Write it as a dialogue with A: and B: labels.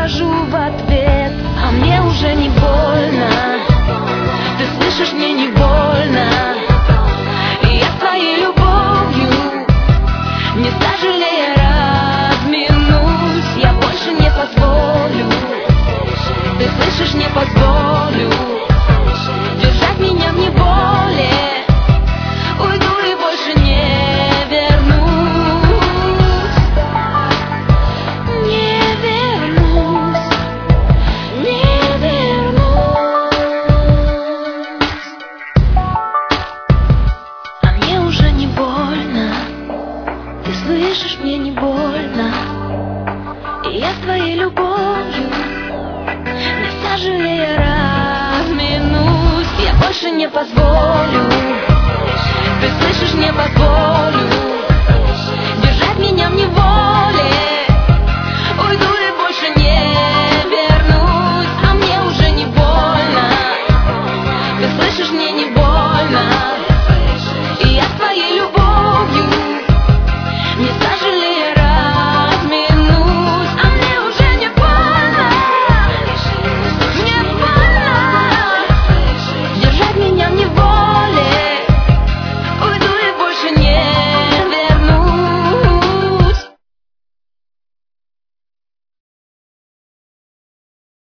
A: скажу в ответ, а мне уже не больно. Ты слышишь, мне не больно. И я с твоей любовью, не сожалея, разминусь. Я больше не позволю, ты слышишь, не позволю держать меня в неволе. Уйду и больше не вернусь. Не вернусь, не вернусь. А мне уже не больно. Ты слышишь, мне не больно. И я с твоей любовью, не сожалея, разминусь. Я больше не позволю, ты слышишь, не позволю